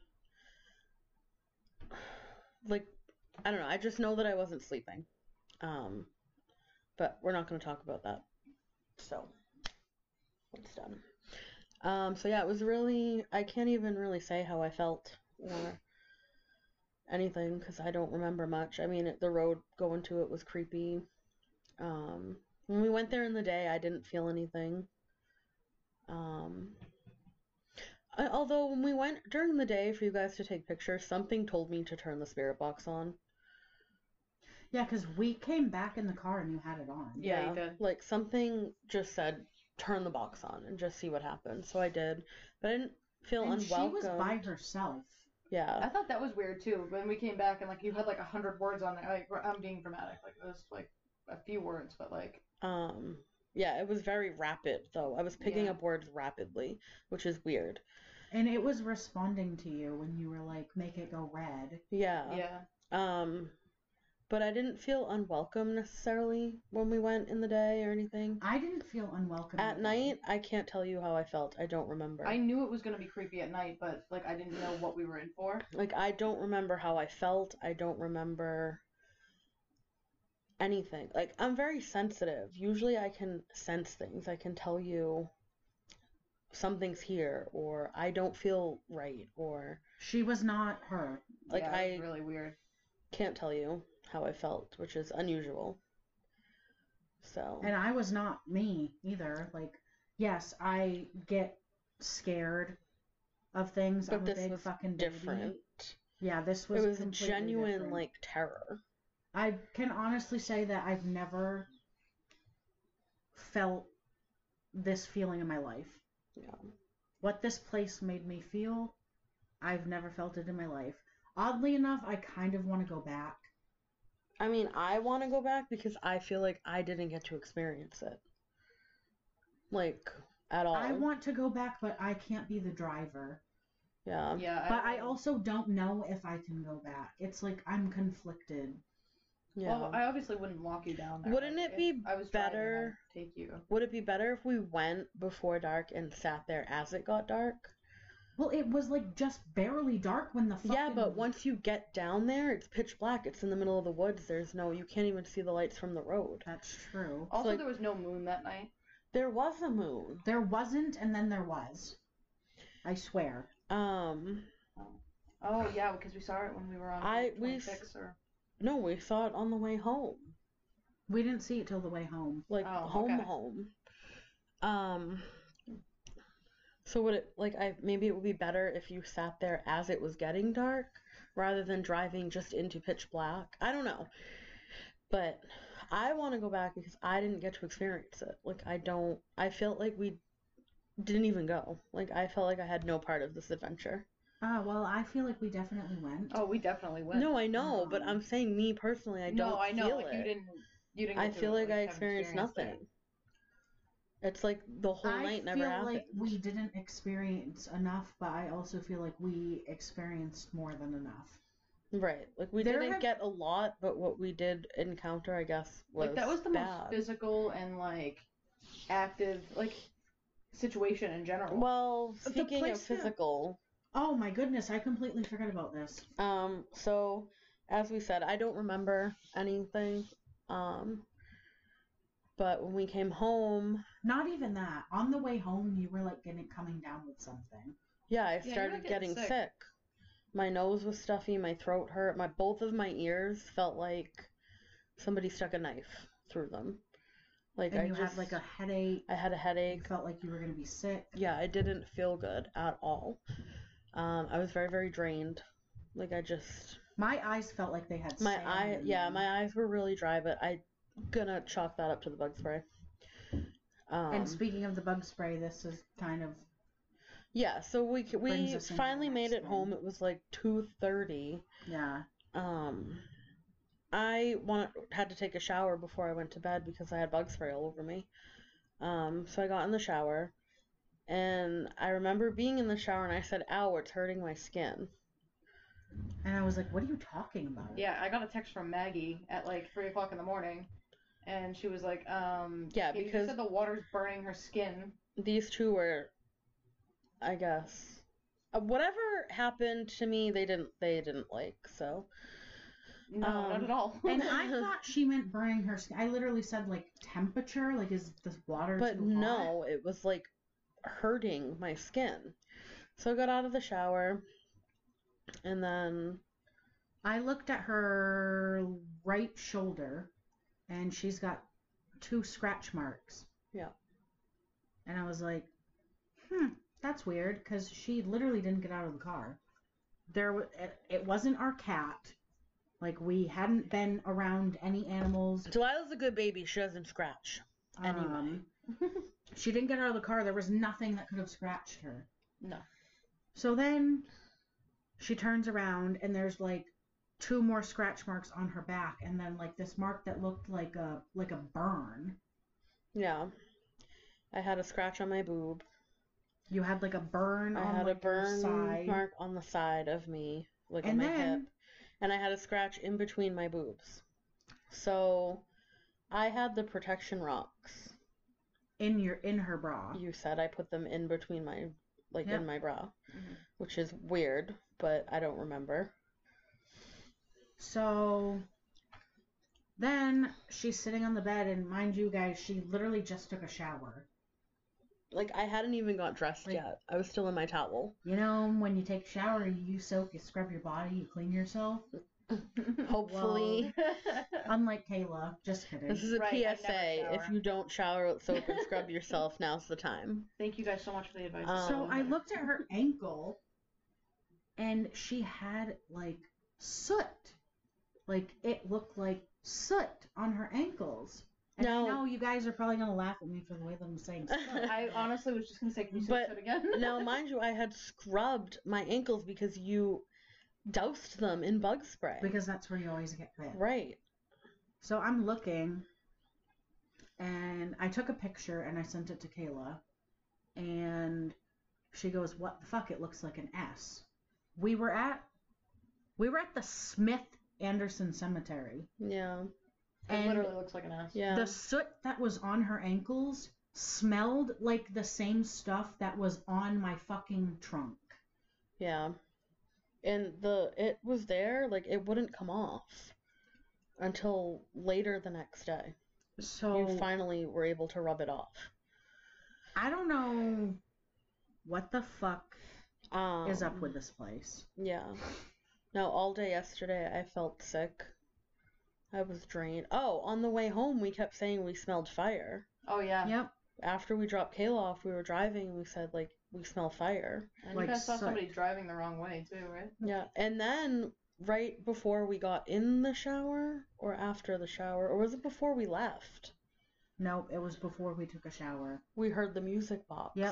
like, I don't know. I just know that I wasn't sleeping. Um, but we're not going to talk about that. So, it's done. Um, so yeah, it was really, I can't even really say how I felt or anything because I don't remember much. I mean, it, the road going to it was creepy. Um, when we went there in the day, I didn't feel anything. Um, I, although when we went during the day for you guys to take pictures, something told me to turn the spirit box on. Yeah, because we came back in the car and you had it on. Yeah, you did. Like something just said, turn the box on and just see what happens. So I did, but I didn't feel And unwelcome. she was by herself. Yeah. I thought that was weird too. When we came back and like you had like a hundred words on there. Like I'm being dramatic. Like it was like a few words, but like. Um. Yeah, it was very rapid though. I was picking Yeah. up words rapidly, which is weird. And it was responding to you when you were like, make it go red. Yeah. Yeah. Um. But I didn't feel unwelcome necessarily when we went in the day or anything. I didn't feel unwelcome. At either. night, I can't tell you how I felt. I don't remember. I knew it was gonna be creepy at night, but like I didn't know what we were in for. Like, I don't remember how I felt. I don't remember anything. Like, I'm very sensitive. Usually I can sense things. I can tell you something's here, or I don't feel right, or She was not her. like yeah, it I was really weird. can't tell you how I felt, which is unusual. So, And I was not me either. Like, yes, I get scared of things. but I'm a this big was fucking baby. different. Yeah, this was It was completely genuine, different. like, terror. I can honestly say that I've never felt this feeling in my life. Yeah. What this place made me feel, I've never felt it in my life. Oddly enough, I kind of want to go back. I mean, I want to go back because I feel like I didn't get to experience it. Like, at all. I want to go back, but I can't be the driver. Yeah. Yeah. But I also don't know if I can go back. It's like I'm conflicted. Yeah. Well, I obviously wouldn't walk you down there. Wouldn't Like, it be if I was driving, better- I'd take you. Would it be better if we went before dark and sat there as it got dark? Well, it was like just barely dark when the fucking... Yeah, but once you get down there, it's pitch black. It's in the middle of the woods. There's no, you can't even see the lights from the road. That's true. Also, like- there was no moon that night. There was a moon. There wasn't, and then there was. I swear. Um, Oh yeah, because we saw it when we were on I- we s- twenty-six or. no, we saw it on the way home. We didn't see it till the way home. Like, Oh, home, okay. home. Um, so would it, like, I, maybe it would be better if you sat there as it was getting dark, rather than driving just into pitch black. I don't know. But I want to go back because I didn't get to experience it. Like, I don't, I felt like we didn't even go. Like, I felt like I had no part of this adventure. Ah, well, I feel like we definitely went. Oh, we definitely went. No, I know, but Um, I'm saying me personally, I no, don't I know. feel like it. you didn't. You didn't. I get to, feel like, like, I have experienced experienced it. nothing. It's like the whole I night never feel happened. like we didn't experience enough, but I also feel like we experienced more than enough. Right. Like, we There didn't have- get a lot, but what we did encounter, I guess, was Like that was the bad. most physical and like active like situation in general. Well, The speaking of place that- physical, Oh my goodness, I completely forgot about this. um, so as we said, I don't remember anything. Um, but when we came home, Not even that. On the way home, you were like getting coming down with something. yeah, I you were started getting getting sick. sick. My nose was stuffy, my throat hurt, my both of my ears felt like somebody stuck a knife through them. Like And I you just had like a headache. I had a You headache. felt like you were gonna be sick. Yeah, I didn't feel good at all. Um, I was very, very drained. Like I just My eyes felt like they had my sand eye in yeah, them. my eyes were really dry, but I gonna chalk that up to the bug spray. Um, And speaking of the bug spray, this is kind of yeah, so we c- we brings us into finally the made next it home. thing. It was like two thirty. yeah. Um, I want had to take a shower before I went to bed because I had bug spray all over me. Um, so I got in the shower, and I remember being in the shower, and I said, "Ow, it's hurting my skin." And I was like, "What are you talking about?" Yeah, I got a text from Maggie at like three o'clock in the morning, and she was like, um, Yeah, Katie because- said the water's burning her skin. These two were, I guess, uh, whatever happened to me, they didn't they didn't like. So No, not Um, at all. And I thought she meant burning her skin. I literally said like temperature, like is this water But too hot? no, it was like hurting my skin. So I got out of the shower, and then I looked at her right shoulder, and she's got two scratch marks. Yeah. And I was like, hmm, that's weird, because she literally didn't get out of the car. There, wa- it, it wasn't our cat. Like we hadn't been around any animals. Delilah's a good baby. She doesn't scratch. Anyway. Um, she didn't get out of the car. There was nothing that could have scratched her. No. So then she turns around and there's like two more scratch marks on her back, and then like this mark that looked like a like a burn. Yeah. I had a scratch on my boob. You had like a burn I on had like a burn your side. mark on the side of me, like And on my then- hip. And I had a scratch in between my boobs. So I had the protection rocks. in your in her bra. You said I put them in between my, like Yep. in my bra, Mhm. which is weird, but I don't remember. So then she's sitting on the bed, and mind you guys, she literally just took a shower. Like I hadn't even got dressed Like- yet. I was still in my towel. You know, when you take a shower, you soak, you scrub your body, you clean yourself. Hopefully, Unlike Kayla, just kidding. this is a Right, I P S A. never If shower. you don't shower with soap and scrub yourself, now's the time. Thank you guys so much for the advice. Um, So I looked at her ankle, and she had like soot. Like it looked like soot on her ankles. And No. I know you guys are probably gonna laugh at me for the way that I'm saying soot. I honestly was just gonna say, can you say But that again? Now, mind you, I had scrubbed my ankles because you doused them in bug spray. Because that's where you always get bit. Right. So I'm looking, and I took a picture and I sent it to Kayla, and she goes, "What the fuck? It looks like an S." We were at, we were at the Smith Anderson Cemetery, Yeah. It and literally looks like an ass. Yeah. the soot that was on her ankles smelled like the same stuff that was on my fucking trunk. Yeah. And the it was there, like it wouldn't come off until later the next day. So You finally were able to rub it off. I don't know what the fuck Um, is up with this place. Yeah. No, all day yesterday I felt sick. I was drained. Oh, on the way home we kept saying we smelled fire. Oh yeah. Yep. After we dropped Kayla off, we were driving and we said like we smell fire. And Like you guys saw soot. somebody driving the wrong way too, right? Yeah. And then right before we got in the shower or after the shower, or was it before we left? Nope, it was before we took a shower. We heard the music box. Yep.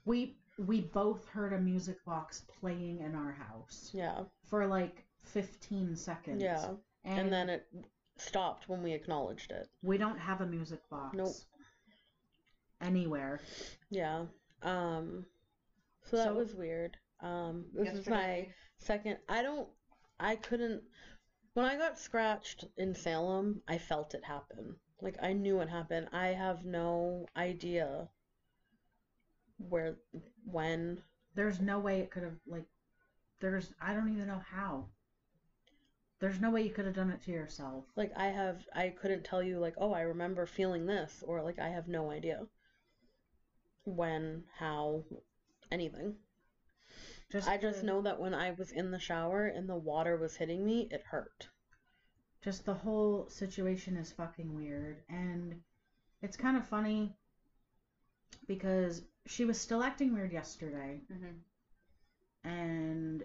we we both heard a music box playing in our house Yeah. for like fifteen seconds. Yeah. And, And then it stopped when we acknowledged it. we don't have a music box. Nope. Anywhere. Yeah. Um so that So- was weird. Um this is my Yesterday- second I don't I couldn't when I got scratched in Salem, I felt it happen. Like I knew it happened. I have no idea where when There's no way it could have, like, there's, I don't even know how. There's no way you could have done it to yourself. like I have I couldn't tell you like, oh, I remember feeling this or like I have no idea when, how, anything. Just I just the- know that when I was in the shower and the water was hitting me, it hurt. Just the whole situation is fucking weird. And it's kind of funny because she was still acting weird yesterday. Mhm. And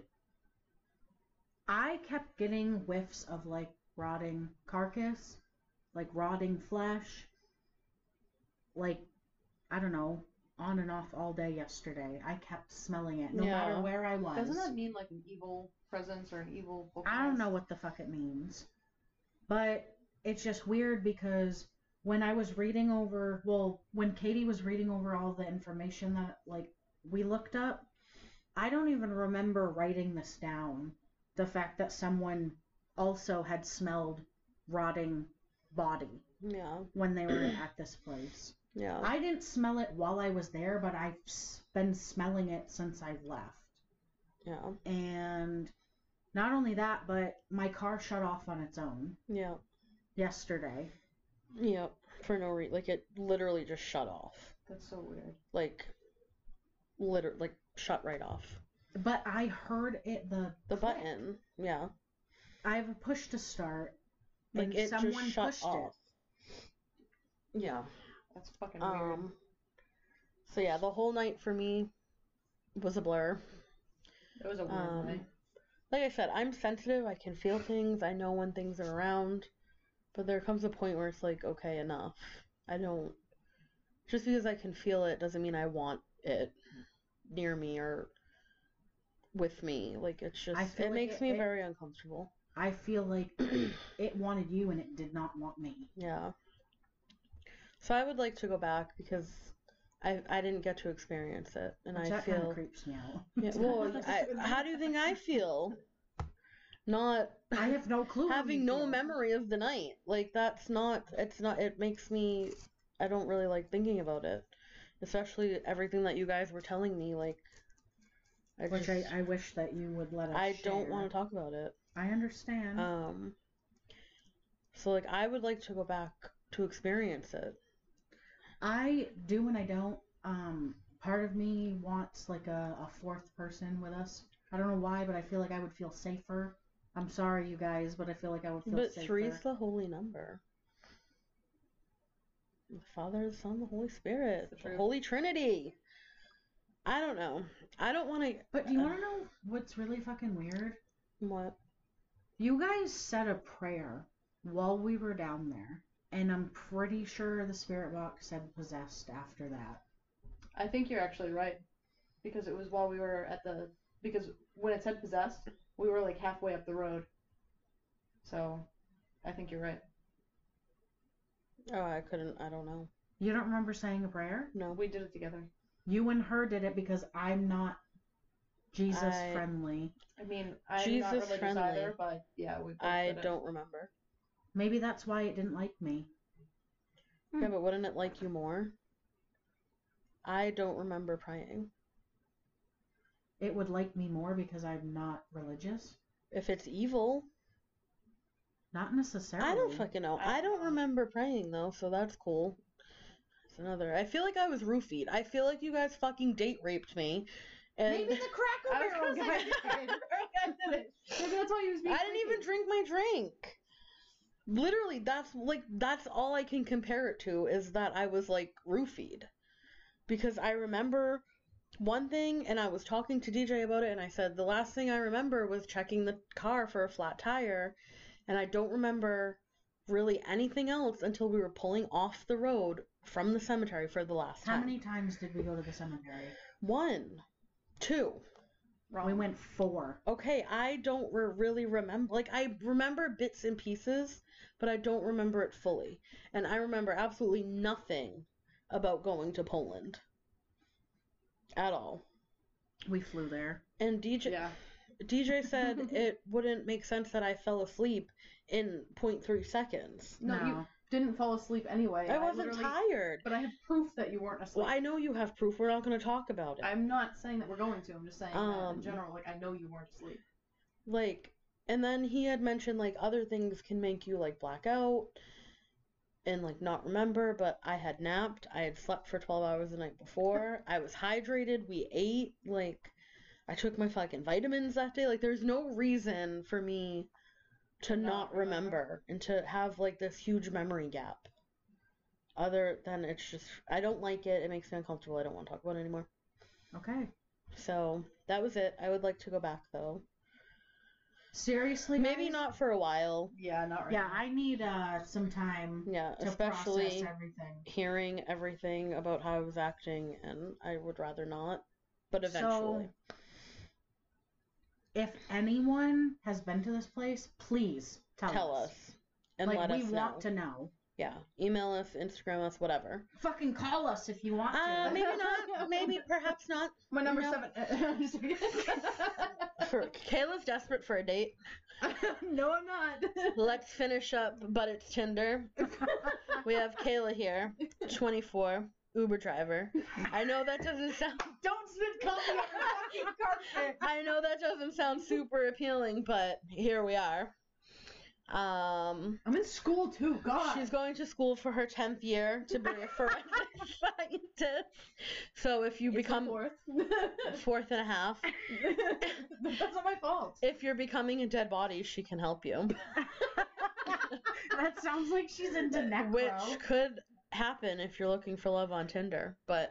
I kept getting whiffs of like rotting carcass, like rotting flesh. Like, I don't know, on and off all day yesterday. I kept smelling it no Yeah. matter where I was. Doesn't that mean like an evil presence or an evil? I don't know what the fuck it means. But it's just weird because when I was reading over, well, when Katie was reading over all the information that like we looked up, I don't even remember writing this down. The fact that someone also had smelled rotting body Yeah. when they were at this place. Yeah. I didn't smell it while I was there, but I've s- been smelling it since I've left. Yeah. And not only that, but my car shut off on its own Yeah. yesterday. Yep. For no reason. Like it literally just shut off. That's so weird. Like liter like shut right off. But I heard it the The click. button. Yeah. I have a push to start. Like And it someone just shut pushed off. Yeah. That's fucking weird. Um so yeah, the whole night for me was a blur. It was a weird Um night. like I said, I'm sensitive, I can feel things, I know when things are around. But there comes a point where it's like, okay, enough. I don't just because I can feel it doesn't mean I want it near me or with me. Like it's just I feel it like makes it- me it- very uncomfortable. I feel like it wanted you and it did not want me. Yeah. So I would like to go back because I I didn't get to experience it, and Which I that kind feel of creeps me out. yeah, well, I, how do you think I feel? Not I have no clue. how having you no feel. memory of the night. Like that's not. It's not. It makes me. I don't really like thinking about it, especially everything that you guys were telling me. Like, I Which just, I, I wish that you would let us I don't share. want to talk about it. I understand. Um. So like, I would like to go back to experience it. I do and I don't. Um, part of me wants like a, a fourth person with us. I don't know why, but I feel like I would feel safer. I'm sorry, you guys, but I feel like I would feel But safer. three's the holy number. The Father, the Son, the Holy Spirit, The the truth. Holy Trinity. I don't know. I don't want to. But do you want to know what's really fucking weird? What? You guys said a prayer while we were down there, and I'm pretty sure the spirit box said possessed after that. I think you're actually right. Because it was while we were at the because when it said possessed, we were like halfway up the road. So I think you're right. Oh, I couldn't. I don't know. You don't remember saying a prayer? No. We did it together. You and her did it because I'm not Jesus I- friendly. I mean, I'm not Jesus religious friendly. either, but yeah, we both I did it. don't remember. Maybe that's why it didn't like me. Hmm. Yeah, but wouldn't it like you more? I don't remember praying. It would like me more because I'm not religious. If it's evil, Not necessarily. I don't fucking know. I I don't don't know. remember praying though, so that's cool. That's another. I feel like I was roofied. I feel like you guys fucking date raped me. And Maybe the Cracker I was Barrel gonna guy say- did. I did it. Maybe that's why he was being I didn't even freaky. drink my drink. Literally, that's like that's all I can compare it to is that I was like roofied. Because I remember one thing and I was talking to D J about it and I said the last thing I remember was checking the car for a flat tire and I don't remember really anything else until we were pulling off the road from the cemetery for the last How time. many times did we go to the cemetery? One. Two. Wrong. We went four. Okay, I don't re- really remember. Like, I remember bits and pieces, but I don't remember it fully. And I remember absolutely nothing about going to Poland. At all. We flew there. And D J Yeah. D J said it wouldn't make sense that I fell asleep in zero point three seconds. No, No. you didn't fall asleep anyway. I wasn't literally- tired. But I have proof that you weren't asleep. Well, I know you have proof. We're not going to talk about it. I'm not saying that we're going to. I'm just saying that Um, in general. Like, I know you weren't asleep. Like, and then he had mentioned, like, other things can make you, like, black out and, like, not remember, but I had napped. I had slept for twelve hours the night before. I was hydrated. We ate. Like, I took my fucking vitamins that day. Like, there's no reason for me to To not not remember. remember. and to have, like, this huge memory gap. Other than it's just, I don't like it. It makes me uncomfortable. I don't want to talk about it anymore. Okay. So, that was it. I would like to go back, though. Seriously, Maybe guys? not for a while. Yeah, not right Yeah, now. I need uh some time Yeah, to especially process everything. hearing everything about how I was acting, and I would rather not. But So, eventually. If anyone has been to this place, please tell, tell us. And like let we us want know. to know. Yeah. Email us, Instagram us, whatever. Fucking call us if you want to. Uh, maybe not. Maybe, perhaps not. My number No. seven. I'm just kidding. For Kayla's desperate for a date. No, I'm not. Let's finish up, but it's Tinder. We have Kayla here, twenty-four, Uber driver. I know that doesn't sound. Don't spit coffee on your fucking carpet. I know that doesn't sound super appealing, but here we are. Um, I'm in school too. God. she's going to school for her tenth year to be a forensic scientist. So if you It's my become fourth. fourth and a half, That's not my fault. if you're becoming a dead body, she can help you, That sounds like she's into necro. which could happen if you're looking for love on Tinder. But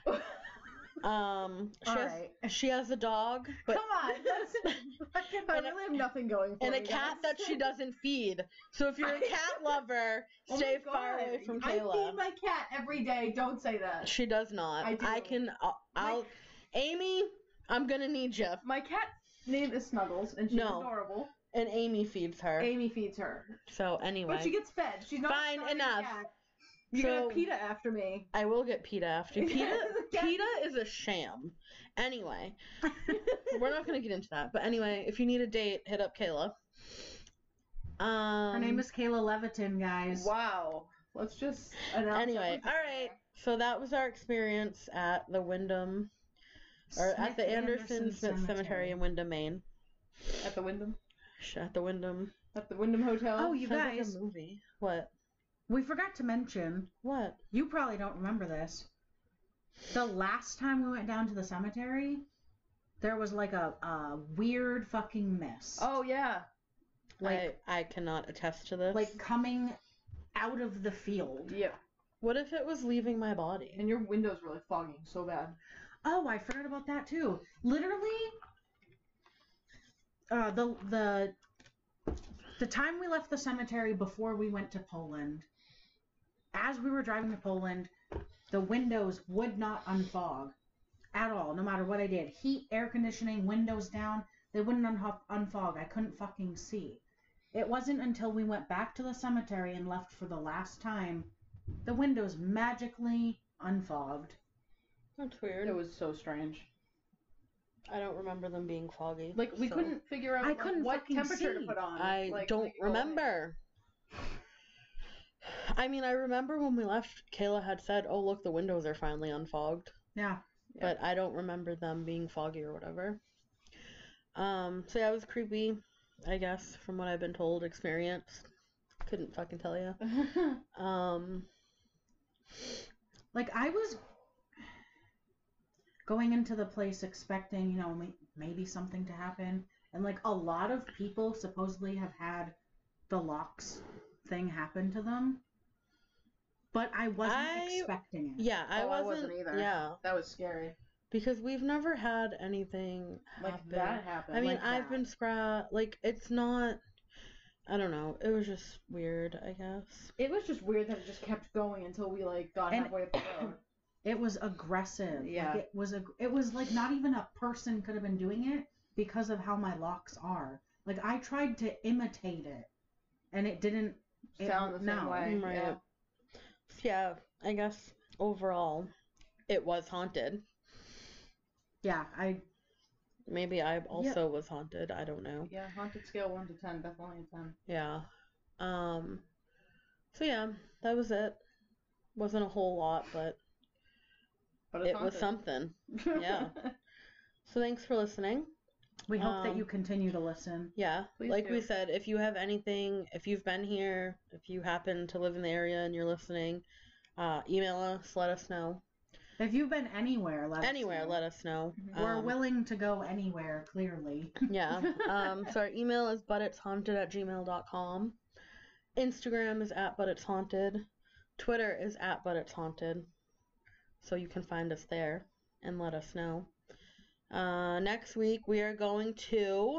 um, she All has right. she has a dog, but Come on. That's, I And a- really have nothing going for and a me, cat guys. that she doesn't feed. So if you're a cat lover, Oh stay my far God. away from I Kayla. feed my cat every day. Don't say that. She does not. I do. can. I'll. I'll Amy, I'm gonna need you. My cat name is Snuggles, and she's No. adorable. And Amy feeds her. Amy feeds her, So anyway, but she gets fed. She's not a Fine, starving enough. cat. You So- got PETA after me. I will get PETA after you. PETA. Yeah. PETA is a sham. Anyway, we're not gonna get into that. But anyway, if you need a date, hit up Kayla. Um. Her name is Kayla Levitin, guys. Wow. Let's just announce Anyway, everything. all right. So that was our experience at the Wyndham, or at the Smith Anderson Smith Cemetery. in Wyndham, Maine. At the Wyndham. Sh- At the Wyndham. At the Wyndham Hotel. Oh, you Sounds like guys, a movie. What? we forgot to mention, What? you probably don't remember this. The last time we went down to the cemetery, there was like a, a weird fucking mist. Oh yeah. Like, I I cannot attest to this. like coming out of the field. Yep. what if it was leaving my body? And your windows were like fogging so bad. Oh, I forgot about that too. Literally, uh, the the the time we left the cemetery before we went to Poland, as we were driving to Poland, the windows would not unfog at all, no matter what I did. Heat, air conditioning, windows down, they wouldn't un- unfog. I couldn't fucking see. It wasn't until we went back to the cemetery and left for the last time, the windows magically unfogged. That's weird. It was so strange. I don't remember them being foggy. Like we so- couldn't figure out I like, couldn't what fucking temperature see. to put on. I Like, don't when you go away. remember. I mean, I remember when we left, Kayla had said, "Oh, look, the windows are finally unfogged," Yeah. but I don't remember them being foggy or whatever. Um, so yeah, it was creepy, I guess, from what I've been told, experienced. Couldn't fucking tell you. Um, Like, I was going into the place expecting, you know, may- maybe something to happen. And, like, a lot of people supposedly have had the locks thing happen to them. But I wasn't I- expecting it. yeah, I Oh, I wasn't, wasn't either. Yeah, That was scary. because we've never had anything Like happen. that happened. I mean, like I've that. been scra like it's not. I don't know. It was just weird, I guess. It was just weird that it just kept going until we like got And- halfway up the road. It was aggressive. Yeah. Like it was a. It was like not even a person could have been doing it because of how my locks are. Like I tried to imitate it, and it didn't it, Sound the same no. way. Right. Yeah. Yeah, I guess overall, it was haunted. Yeah, I. Maybe I also was haunted. I don't know. Yeah, haunted scale one to ten, definitely a ten. Yeah. Um. So yeah, that was it. Wasn't a whole lot, but But it's it was something. Yeah. So thanks for listening. We hope that Um, you continue to listen. Yeah, Please like we do. said, if you have anything, if you've been here, if you happen to live in the area and you're listening, uh, email us, let us know. If you've been anywhere, let Anywhere, us know. let us know. We're Um, willing to go anywhere. Clearly. Yeah. Um, so our email is butitshaunted at gmail dot com. Instagram is at butitshaunted. Twitter is at butitshaunted. So you can find us there and let us know. Uh, next week we are going to,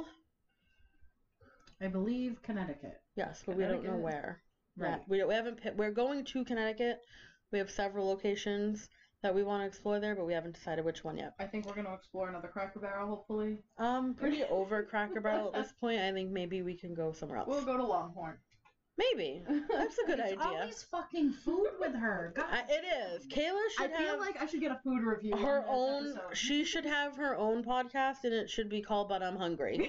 I believe Connecticut. yes, but we don't know Connecticut. where. Right. Yeah, we, we haven't. pi- We're going to Connecticut. We have several locations that we want to explore there, but we haven't decided which one yet. I think we're gonna explore another Cracker Barrel, hopefully. Um, pretty over Cracker Barrel at this point. I think maybe we can go somewhere else. We'll go to Longhorn. Maybe that's a good It's idea. always fucking food with her. God. I, it is. Kayla I should feel have like I should get a food review. her on this own. episode. She should have her own podcast, and it should be called "But I'm Hungry,"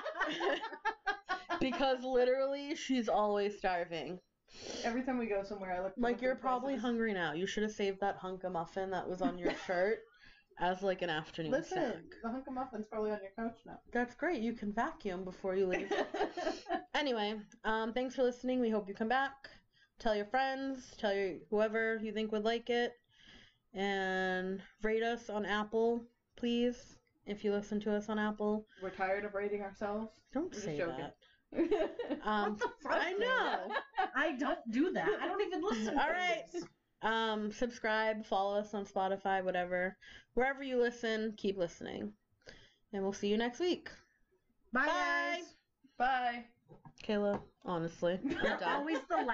because literally she's always starving. Every time we go somewhere, I look. For Like the you're food probably prices. hungry now. You should have saved that hunk of muffin that was on your shirt as like an afternoon Listen, snack. the hunk of muffin's probably on your couch now. That's great. You can vacuum before you leave. Anyway, um, thanks for listening. We hope you come back. Tell your friends. Tell your whoever you think would like it, and rate us on Apple, please. If you listen to us on Apple, We're tired of rating ourselves. don't We're just say joking. that. Um, What the fuck? I know. I don't do that. I don't even listen to All right. this. Um, subscribe, follow us on Spotify, whatever. Wherever you listen, keep listening. And we'll see you next week. Bye, Bye. guys. Bye. Kayla, honestly, I'm done. Always the